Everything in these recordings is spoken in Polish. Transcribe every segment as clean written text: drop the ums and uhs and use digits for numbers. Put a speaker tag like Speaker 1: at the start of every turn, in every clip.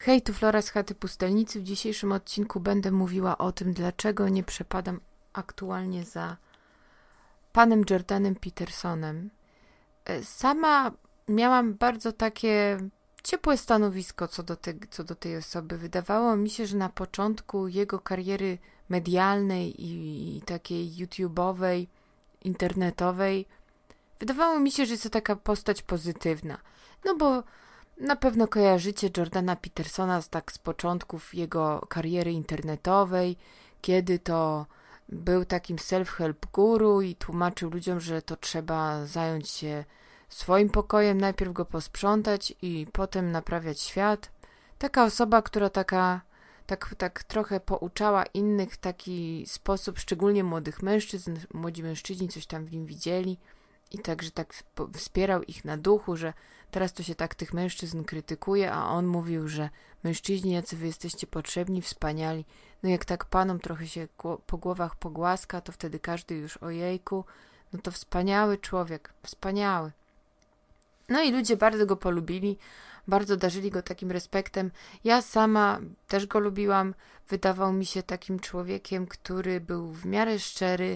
Speaker 1: Hej, tu Flora z Chaty Pustelnicy. W dzisiejszym odcinku będę mówiła o tym, dlaczego nie przepadam aktualnie za panem Jordanem Petersonem. Sama miałam bardzo takie ciepłe stanowisko co do tej osoby. Wydawało mi się, że na początku jego kariery medialnej i takiej YouTube'owej, internetowej, wydawało mi się, że jest to taka postać pozytywna. No bo na pewno kojarzycie Jordana Petersona z początków jego kariery internetowej, kiedy to był takim self-help guru i tłumaczył ludziom, że to trzeba zająć się swoim pokojem, najpierw go posprzątać i potem naprawiać świat. Taka osoba, która tak trochę pouczała innych w taki sposób, szczególnie młodych mężczyzn. Młodzi mężczyźni coś tam w nim widzieli i także tak wspierał ich na duchu, że teraz to się tak tych mężczyzn krytykuje, a on mówił, że mężczyźni, jacy wy jesteście potrzebni, wspaniali. No jak tak panom trochę się po głowach pogłaska, to wtedy każdy już ojejku, no to wspaniały człowiek, wspaniały. No i ludzie bardzo go polubili, bardzo darzyli go takim respektem. Ja sama też go lubiłam. Wydawał mi się takim człowiekiem, który był w miarę szczery,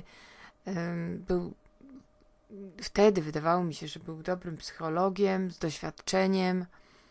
Speaker 1: wtedy wydawało mi się, że był dobrym psychologiem, z doświadczeniem.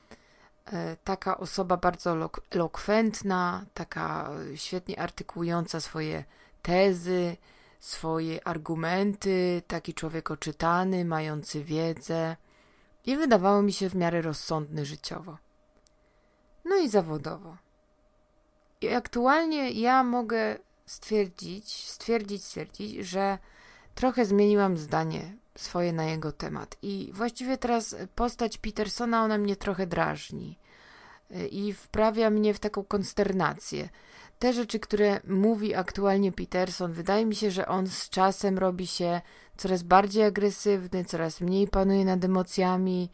Speaker 1: Taka osoba bardzo elokwentna, taka świetnie artykułująca swoje tezy, swoje argumenty, taki człowiek oczytany, mający wiedzę i wydawało mi się w miarę rozsądny życiowo. No i zawodowo. I aktualnie ja mogę stwierdzić, że trochę zmieniłam zdanie swoje na jego temat i właściwie teraz postać Petersona, ona mnie trochę drażni i wprawia mnie w taką konsternację. Te rzeczy, które mówi aktualnie Peterson, wydaje mi się, że on z czasem robi się coraz bardziej agresywny, coraz mniej panuje nad emocjami,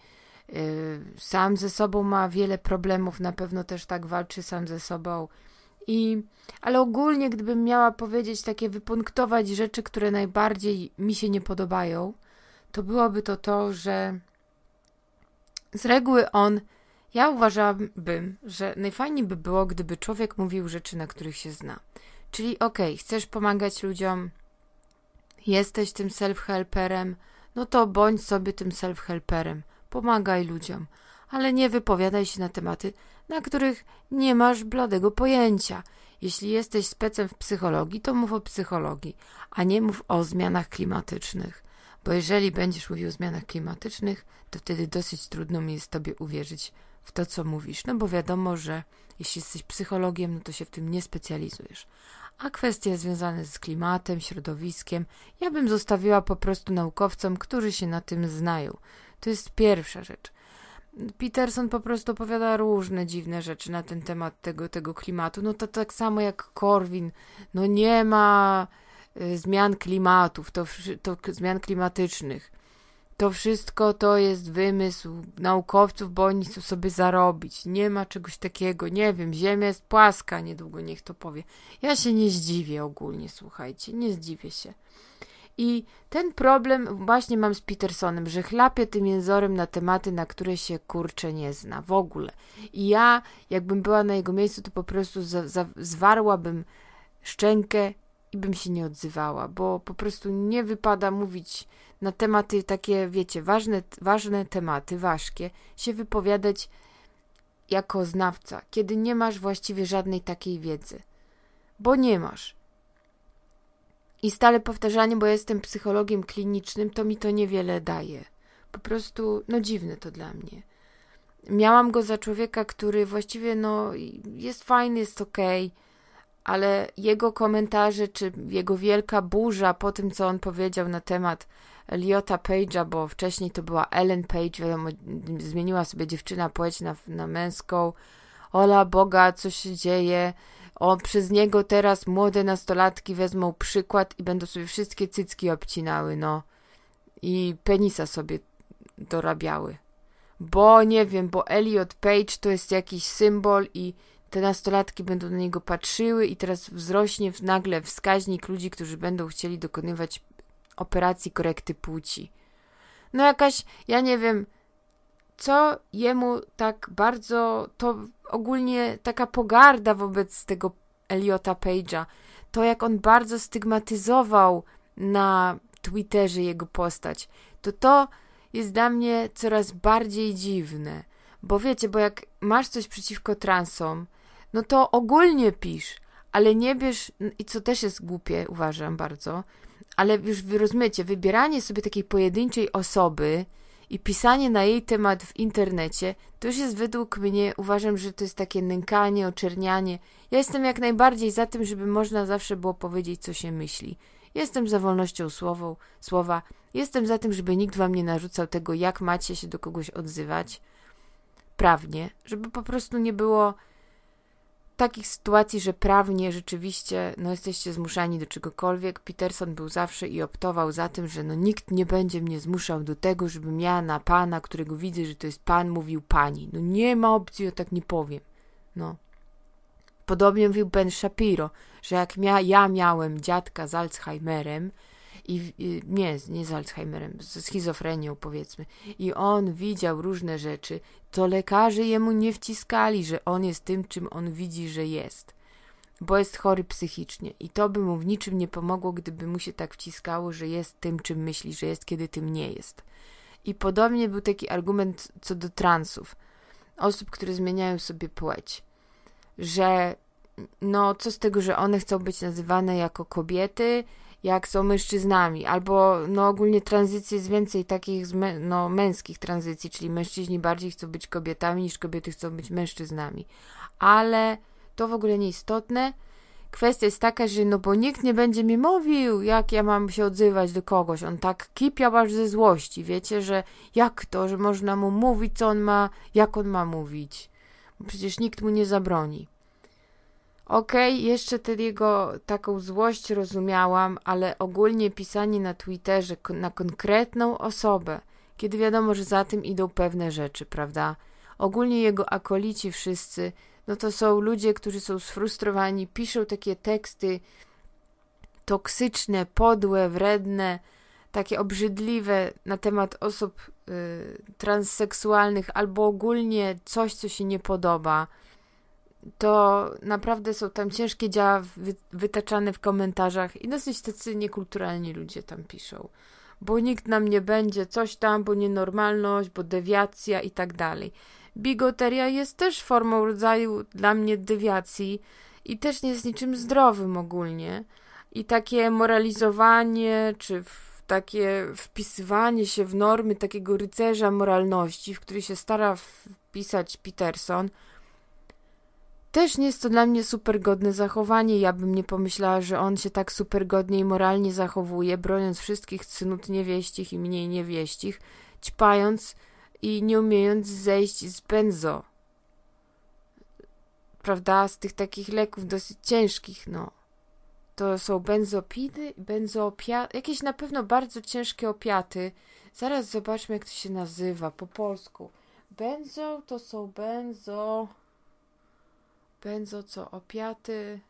Speaker 1: sam ze sobą ma wiele problemów, na pewno też tak walczy sam ze sobą. Ale ogólnie, gdybym miała powiedzieć, wypunktować rzeczy, które najbardziej mi się nie podobają, to byłoby to, że z reguły ja uważałabym, że najfajniej by było, gdyby człowiek mówił rzeczy, na których się zna. Czyli chcesz pomagać ludziom, jesteś tym self-helperem, no to bądź sobie tym self-helperem, pomagaj ludziom, ale nie wypowiadaj się na tematy, na których nie masz bladego pojęcia. Jeśli jesteś specem w psychologii, to mów o psychologii, a nie mów o zmianach klimatycznych. Bo jeżeli będziesz mówił o zmianach klimatycznych, to wtedy dosyć trudno mi jest tobie uwierzyć w to, co mówisz. No bo wiadomo, że jeśli jesteś psychologiem, no to się w tym nie specjalizujesz. A kwestie związane z klimatem, środowiskiem, ja bym zostawiła po prostu naukowcom, którzy się na tym znają. To jest pierwsza rzecz. Peterson po prostu opowiada różne dziwne rzeczy na ten temat tego klimatu. No to tak samo jak Korwin. No nie ma zmian klimatów, to zmian klimatycznych. To wszystko to jest wymysł naukowców, bo oni chcą sobie zarobić. Nie ma czegoś takiego. Nie wiem, Ziemia jest płaska, niedługo niech to powie. Ja się nie zdziwię ogólnie, słuchajcie, nie zdziwię się. I ten problem właśnie mam z Petersonem, że chlapię tym jęzorem na tematy, na które się kurczę nie zna w ogóle. I ja, jakbym była na jego miejscu, to po prostu zwarłabym szczękę i bym się nie odzywała, bo po prostu nie wypada mówić na tematy takie, wiecie, ważne tematy, ważkie, się wypowiadać jako znawca, kiedy nie masz właściwie żadnej takiej wiedzy. Bo nie masz. I stale powtarzanie, bo ja jestem psychologiem klinicznym, to mi to niewiele daje. Po prostu, dziwne to dla mnie. Miałam go za człowieka, który właściwie, jest fajny, jest okej, ale jego komentarze, czy jego wielka burza po tym, co on powiedział na temat Elliota Page'a, bo wcześniej to była Ellen Page, wiadomo, zmieniła sobie dziewczyna płeć na męską. Ola Boga, co się dzieje? Przez niego teraz młode nastolatki wezmą przykład i będą sobie wszystkie cycki obcinały, i penisa sobie dorabiały. Bo nie wiem, bo Elliot Page to jest jakiś symbol i te nastolatki będą na niego patrzyły i teraz wzrośnie nagle wskaźnik ludzi, którzy będą chcieli dokonywać operacji korekty płci. Ja nie wiem, co jemu tak bardzo to ogólnie taka pogarda wobec tego Elliota Page'a, to jak on bardzo stygmatyzował na Twitterze jego postać, to jest dla mnie coraz bardziej dziwne. Bo wiecie, bo jak masz coś przeciwko transom, no to ogólnie pisz, ale nie bierz, i co też jest głupie, uważam bardzo, ale już wy rozumiecie, wybieranie sobie takiej pojedynczej osoby i pisanie na jej temat w internecie, to już jest według mnie, uważam, że to jest takie nękanie, oczernianie. Ja jestem jak najbardziej za tym, żeby można zawsze było powiedzieć, co się myśli. Jestem za wolnością słowa, jestem za tym, żeby nikt wam nie narzucał tego, jak macie się do kogoś odzywać prawnie, żeby po prostu nie było takich sytuacji, że prawnie rzeczywiście jesteście zmuszani do czegokolwiek. Peterson był zawsze i optował za tym, że nikt nie będzie mnie zmuszał do tego, żebym ja na pana, którego widzę, że to jest pan, mówił pani. Nie ma opcji, ja tak nie powiem. Podobnie mówił Ben Shapiro, że jak ja miałem dziadka z Alzheimerem, nie z Alzheimerem, ze schizofrenią powiedzmy, i on widział różne rzeczy, to lekarze jemu nie wciskali, że on jest tym, czym on widzi, że jest, bo jest chory psychicznie i to by mu w niczym nie pomogło, gdyby mu się tak wciskało, że jest tym, czym myśli, że jest, kiedy tym nie jest. I podobnie był taki argument co do transów, osób, które zmieniają sobie płeć, że co z tego, że one chcą być nazywane jako kobiety, jak są mężczyznami, albo ogólnie tranzycji jest więcej takich męskich tranzycji, czyli mężczyźni bardziej chcą być kobietami niż kobiety chcą być mężczyznami, ale to w ogóle nieistotne. Kwestia jest taka, że bo nikt nie będzie mi mówił, jak ja mam się odzywać do kogoś. On tak kipiał aż ze złości, wiecie, że jak to, że można mu mówić, co on ma, jak on ma mówić, bo przecież nikt mu nie zabroni. Okej, jeszcze tę jego taką złość rozumiałam, ale ogólnie pisanie na Twitterze na konkretną osobę, kiedy wiadomo, że za tym idą pewne rzeczy, prawda? Ogólnie jego akolici wszyscy, to są ludzie, którzy są sfrustrowani, piszą takie teksty toksyczne, podłe, wredne, takie obrzydliwe na temat osób transseksualnych albo ogólnie coś, co się nie podoba. To naprawdę są tam ciężkie działa wytaczane w komentarzach i dosyć tacy niekulturalni ludzie tam piszą. Bo nikt nam nie będzie, coś tam, bo nienormalność, bo dewiacja i tak dalej. Bigoteria jest też formą rodzaju dla mnie dewiacji i też nie jest niczym zdrowym ogólnie. I takie moralizowanie, czy takie wpisywanie się w normy takiego rycerza moralności, w który się stara wpisać Peterson, też nie jest to dla mnie super godne zachowanie. Ja bym nie pomyślała, że on się tak super godnie i moralnie zachowuje, broniąc wszystkich cnót niewieścich i mniej niewieścich, ćpając i nie umiejąc zejść z benzo. Prawda? Z tych takich leków dosyć ciężkich, To są benzopiny, benzoopiaty, jakieś na pewno bardzo ciężkie opiaty. Zaraz zobaczmy, jak to się nazywa po polsku. Benzo to są opiaty.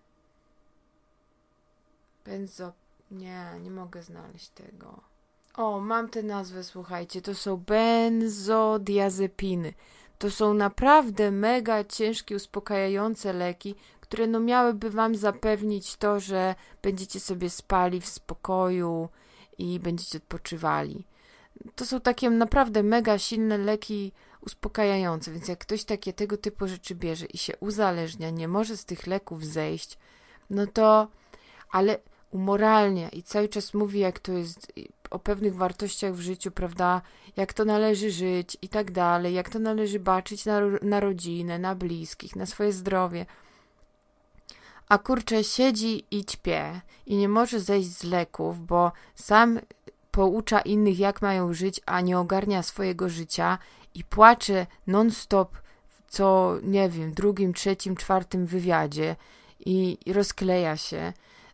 Speaker 1: Nie mogę znaleźć tego. O, mam tę nazwę, słuchajcie. To są benzodiazepiny. To są naprawdę mega ciężkie, uspokajające leki, które miałyby wam zapewnić to, że będziecie sobie spali w spokoju i będziecie odpoczywali. To są takie naprawdę mega silne leki uspokajające, więc jak ktoś tego typu rzeczy bierze i się uzależnia, nie może z tych leków zejść, ale umoralnia i cały czas mówi, jak to jest o pewnych wartościach w życiu, prawda, jak to należy żyć i tak dalej, jak to należy baczyć na rodzinę, na bliskich, na swoje zdrowie. A kurczę, siedzi i ćpie i nie może zejść z leków, bo sam poucza innych, jak mają żyć, a nie ogarnia swojego życia i płacze non-stop co, nie wiem, drugim, trzecim, czwartym wywiadzie i rozkleja się,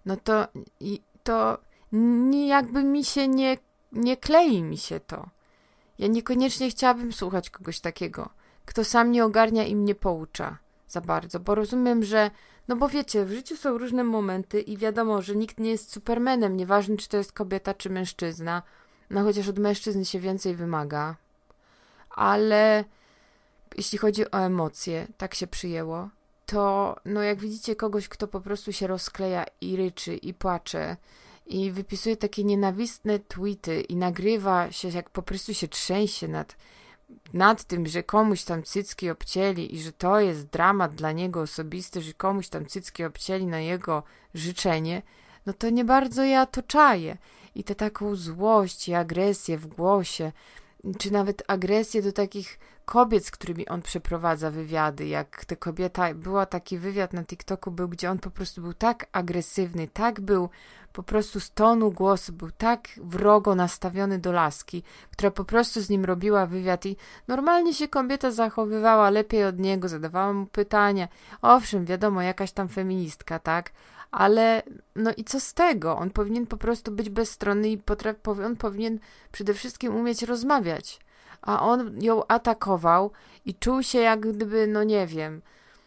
Speaker 1: to jakby mi się nie klei mi się to. Ja niekoniecznie chciałabym słuchać kogoś takiego, kto sam nie ogarnia i mnie poucza za bardzo, bo rozumiem, że bo wiecie, w życiu są różne momenty i wiadomo, że nikt nie jest supermanem, nieważne czy to jest kobieta czy mężczyzna, chociaż od mężczyzn się więcej wymaga, ale jeśli chodzi o emocje, tak się przyjęło, to no jak widzicie kogoś, kto po prostu się rozkleja i ryczy i płacze i wypisuje takie nienawistne tweety i nagrywa się, jak po prostu się trzęsie nad tym, że komuś tam cycki obcięli i że to jest dramat dla niego osobisty, że komuś tam cycki obcięli na jego życzenie, no to nie bardzo ja to czaję. I tę taką złość i agresję w głosie, czy nawet agresję do takich kobiet, z którymi on przeprowadza wywiady, jak ta kobieta, była taki wywiad na TikToku, gdzie on po prostu był tak agresywny, tak był po prostu z tonu głosu, był tak wrogo nastawiony do laski, która po prostu z nim robiła wywiad i normalnie się kobieta zachowywała lepiej od niego, zadawała mu pytania. Owszem, wiadomo, jakaś tam feministka, tak? Ale no i co z tego? On powinien po prostu być bezstronny i on powinien przede wszystkim umieć rozmawiać. A on ją atakował i czuł się jak gdyby, no nie wiem,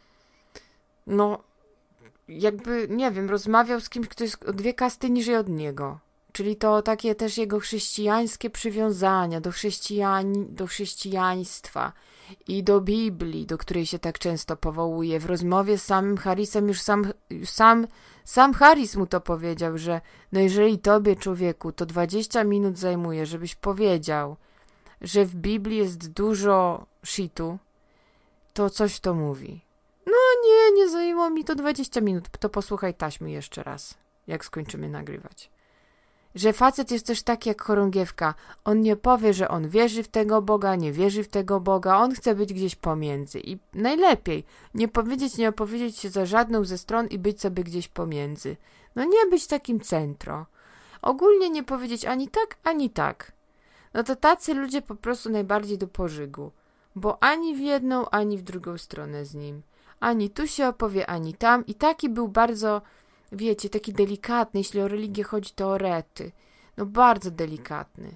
Speaker 1: no jakby, nie wiem, rozmawiał z kimś, kto jest o dwie kasty niżej od niego. Czyli to takie też jego chrześcijańskie przywiązania do chrześcijaństwa i do Biblii, do której się tak często powołuje. W rozmowie z samym Harrisem już sam Harris mu to powiedział, że no jeżeli tobie, człowieku, to 20 minut zajmuje, żebyś powiedział, że w Biblii jest dużo shitu, to coś to mówi. No nie zajęło mi to 20 minut, to posłuchaj taśmy jeszcze raz, jak skończymy nagrywać. Że facet jest też taki jak chorągiewka. On nie powie, że on wierzy w tego Boga, nie wierzy w tego Boga. On chce być gdzieś pomiędzy. I najlepiej nie opowiedzieć się za żadną ze stron i być sobie gdzieś pomiędzy. No nie być takim centro. Ogólnie nie powiedzieć ani tak, ani tak. No to tacy ludzie po prostu najbardziej do pożygu. Bo ani w jedną, ani w drugą stronę z nim. Ani tu się opowie, ani tam. I taki był bardzo... Wiecie, taki delikatny, jeśli o religię chodzi, to o rety. No bardzo delikatny.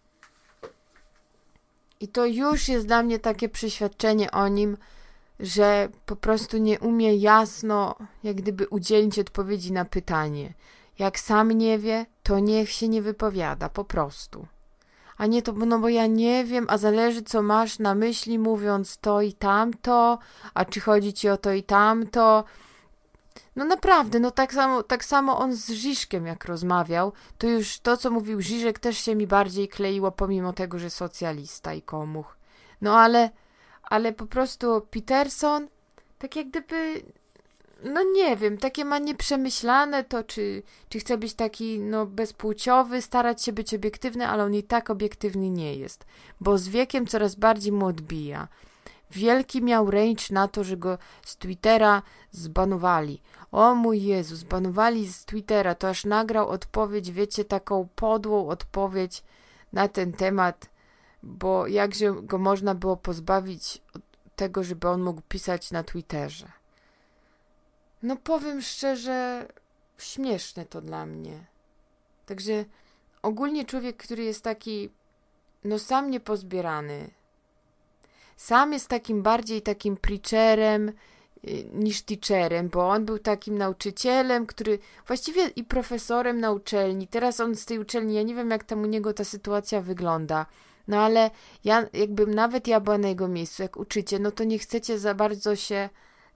Speaker 1: I to już jest dla mnie takie przeświadczenie o nim, że po prostu nie umie jasno, jak gdyby udzielić odpowiedzi na pytanie. Jak sam nie wie, to niech się nie wypowiada, po prostu. A nie to, no bo ja nie wiem, a zależy co masz na myśli mówiąc to i tamto, a czy chodzi ci o to i tamto. No naprawdę, no tak samo on z Žižkiem jak rozmawiał, to już to, co mówił Žižek też się mi bardziej kleiło, pomimo tego, że socjalista i komuch. No ale po prostu Peterson, tak jak gdyby, no nie wiem, takie ma nieprzemyślane to, czy chce być taki, no bezpłciowy, starać się być obiektywny, ale on i tak obiektywny nie jest, bo z wiekiem coraz bardziej mu odbija. Wielki miał range na to, że go z Twittera zbanowali. O mój Jezu, zbanowali z Twittera, to aż nagrał odpowiedź, wiecie, taką podłą odpowiedź na ten temat, bo jakże go można było pozbawić tego, żeby on mógł pisać na Twitterze. No powiem szczerze, śmieszne to dla mnie. Także ogólnie człowiek, który jest taki, no sam niepozbierany, sam jest takim preacherem niż teacherem, bo on był takim nauczycielem, który właściwie i profesorem na uczelni. Teraz on z tej uczelni, ja nie wiem jak tam u niego ta sytuacja wygląda, no ale jakbym nawet ja była na jego miejscu, jak uczycie, no to nie chcecie za bardzo się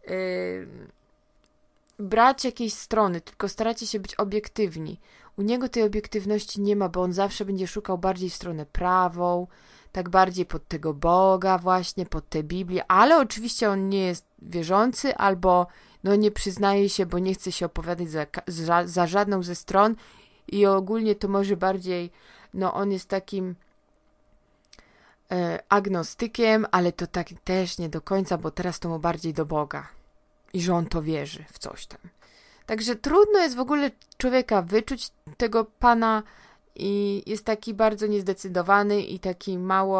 Speaker 1: brać jakiejś strony, tylko staracie się być obiektywni. U niego tej obiektywności nie ma, bo on zawsze będzie szukał bardziej w stronę prawą, tak bardziej pod tego Boga właśnie, pod tę Biblię, ale oczywiście on nie jest wierzący albo no nie przyznaje się, bo nie chce się opowiadać za żadną ze stron i ogólnie to może bardziej, no on jest takim agnostykiem, ale to tak też nie do końca, bo teraz to mu bardziej do Boga i że on to wierzy w coś tam. Także trudno jest w ogóle człowieka wyczuć tego pana i jest taki bardzo niezdecydowany i taki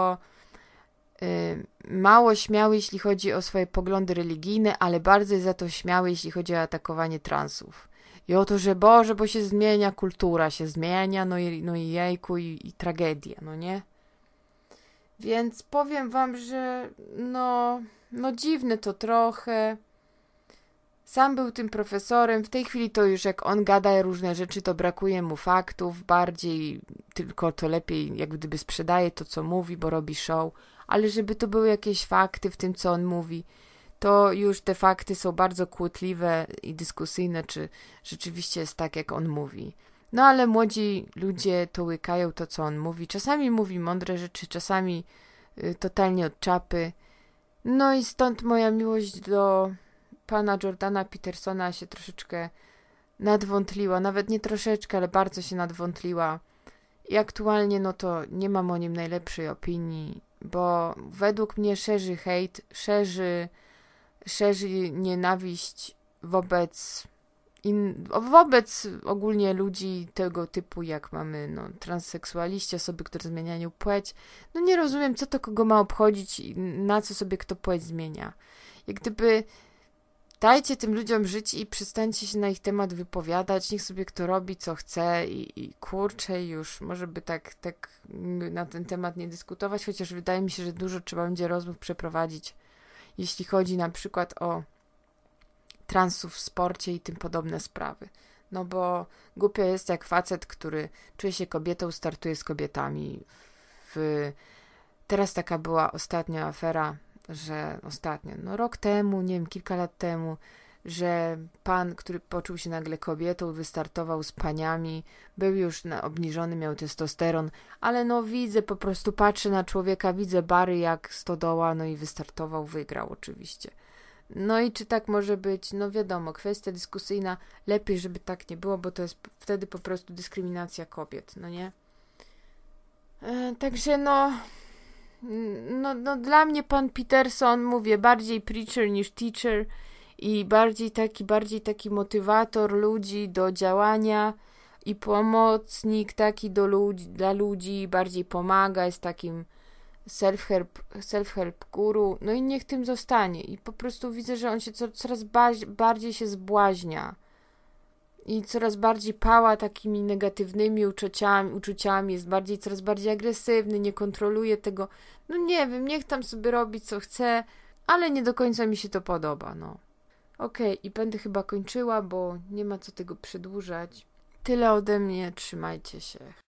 Speaker 1: mało śmiały, jeśli chodzi o swoje poglądy religijne, ale bardzo jest za to śmiały, jeśli chodzi o atakowanie transów. I o to, że Boże, bo się zmienia, kultura się zmienia, no i jejku i tragedia, no nie? Więc powiem wam, że no dziwne to trochę. Sam był tym profesorem, w tej chwili to już jak on gada różne rzeczy, to brakuje mu faktów bardziej, tylko to lepiej jak gdyby sprzedaje to, co mówi, bo robi show, ale żeby to były jakieś fakty w tym, co on mówi, to już te fakty są bardzo kłótliwe i dyskusyjne, czy rzeczywiście jest tak, jak on mówi. No ale młodzi ludzie to łykają to, co on mówi. Czasami mówi mądre rzeczy, czasami totalnie od czapy. No i stąd moja miłość do pana Jordana Petersona się troszeczkę nadwątliła. Nawet nie troszeczkę, ale bardzo się nadwątliła. I aktualnie no to nie mam o nim najlepszej opinii, bo według mnie szerzy hejt, szerzy nienawiść wobec ogólnie ludzi tego typu, jak mamy transseksualiści, osoby, które zmieniają płeć. No nie rozumiem, co to kogo ma obchodzić i na co sobie kto płeć zmienia. Jak gdyby dajcie tym ludziom żyć i przestańcie się na ich temat wypowiadać, niech sobie kto robi, co chce i kurczę już, może by tak na ten temat nie dyskutować, chociaż wydaje mi się, że dużo trzeba będzie rozmów przeprowadzić, jeśli chodzi na przykład o transów w sporcie i tym podobne sprawy. No bo głupio jest, jak facet, który czuje się kobietą, startuje z kobietami. Teraz taka była ostatnia afera, rok temu, nie wiem, kilka lat temu, że pan, który poczuł się nagle kobietą, wystartował z paniami, był już obniżony, miał testosteron, ale po prostu patrzę na człowieka, widzę bary jak stodoła, no i wystartował, wygrał oczywiście. No i czy tak może być? No wiadomo, kwestia dyskusyjna, lepiej, żeby tak nie było, bo to jest wtedy po prostu dyskryminacja kobiet, no nie? Także dla mnie pan Peterson, mówię, bardziej preacher niż teacher i bardziej taki motywator ludzi do działania i pomocnik taki dla ludzi, bardziej pomaga, jest takim self-help guru, no i niech tym zostanie. I po prostu widzę, że on się coraz bardziej się zbłaźnia i coraz bardziej pała takimi negatywnymi uczuciami, jest coraz bardziej agresywny, nie kontroluje tego. No nie wiem, niech tam sobie robi co chce, ale nie do końca mi się to podoba, no. Okej, i będę chyba kończyła, bo nie ma co tego przedłużać. Tyle ode mnie, trzymajcie się.